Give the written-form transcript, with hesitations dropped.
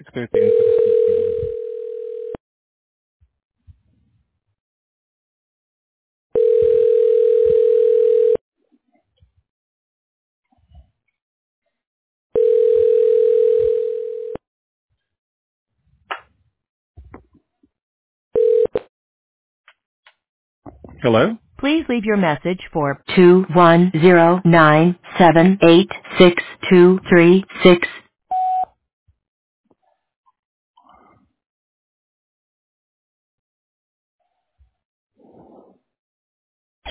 6:30 instead of 2 p.m. Hello? Please leave your message for 21097862366.